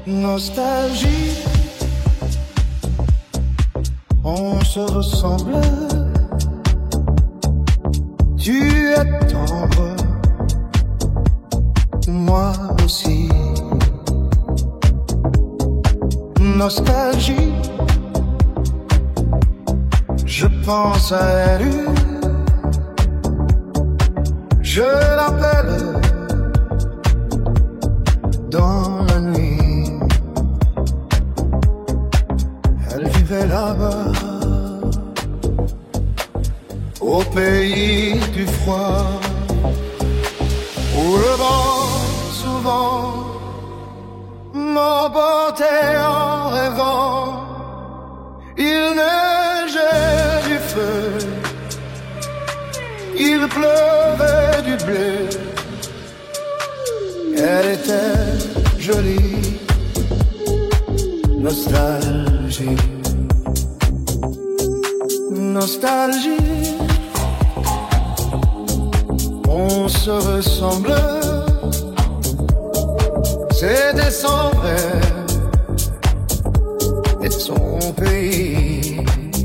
Nostalgie, on se ressemble. Tu es tendre, moi aussi. Nostalgie, je pense à elle, je l'appelle dans la nuit. Elle vivait là-bas, au pays du froid, où le vent souvent m'emportait en rêvant. Il neigeait du feu, il pleuvait du bleu. Elle était jolie, nostalgie. Nostalgie, on se ressemble. C'était son rêve et son pays.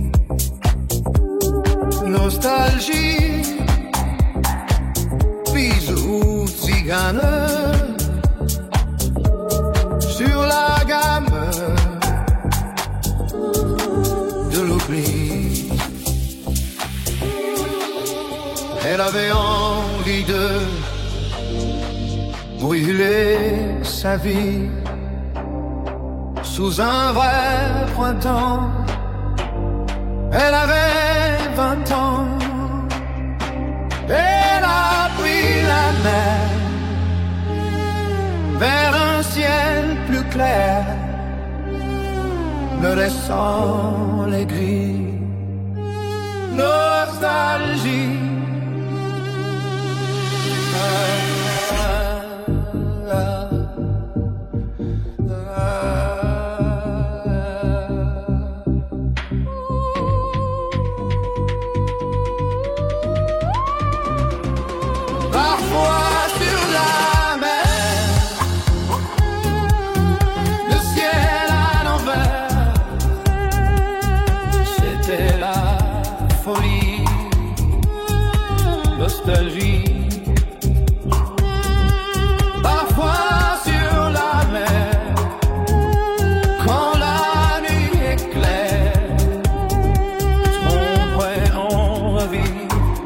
Nostalgie, bisous tzigane sur la gamme de l'oubli. Elle avait envie de brûler sa vie sous un vrai printemps. Elle avait 20 ans. Elle a pris la mer vers un ciel plus clair, me laissant les gris. Nostalgie. Parfois sur la mer, le ciel à l'envers, c'était la folie, nostalgie. Parfois sur la mer, quand la nuit est claire, sombre en vie.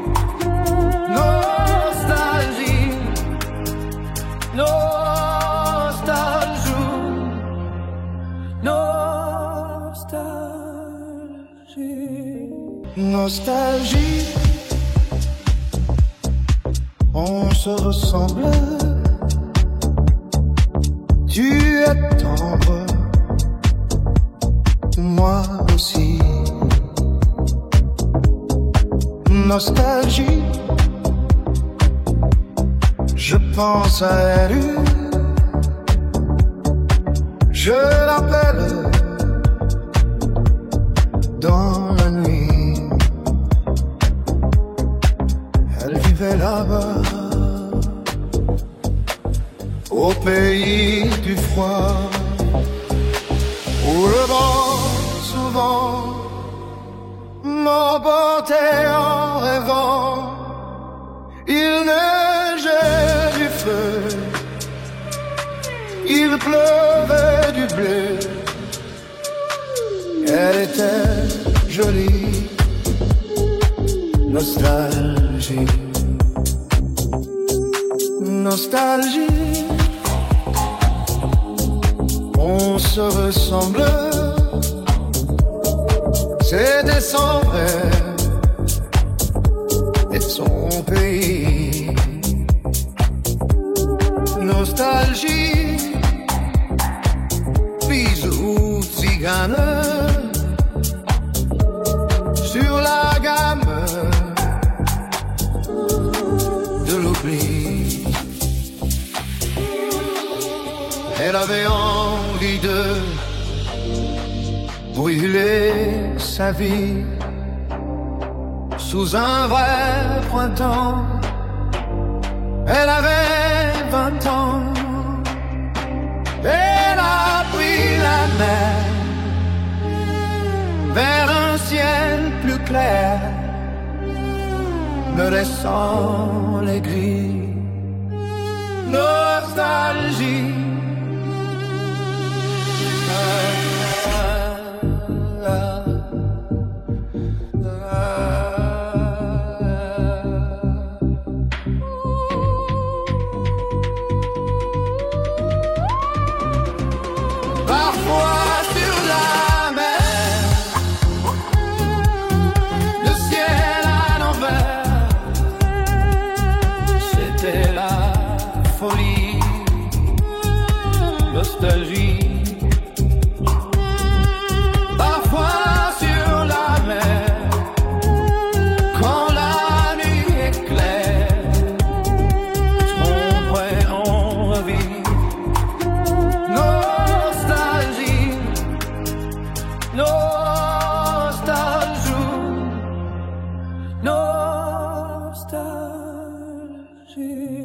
Nostalgie, on se ressemble. Tu es tendre, moi aussi. Nostalgie, je pense à elle, je l'appelle dans la nuit. Elle vivait là-bas, au pays du froid, où le vent souvent m'emportait en rêvant. Il neigeait du feu, il pleuvait du bleu. Elle était jolie, nostalgie. Nostalgie, on se ressemble. C'était son rêve et son pays. Nostalgie, bisous tzigane sur la gamme de l'oubli. Elle avait envie de brûler sa vie sous un vrai printemps. Elle avait 20 ans. Elle a me laissant les grilles. Nostalgie. Parfois sur la mer, le ciel à l'envers, c'était la folie, nostalgie. Parfois sur la mer, quand la nuit éclaire, j'tomberai en revue. Nostalgie, nostalgie, nostalgie.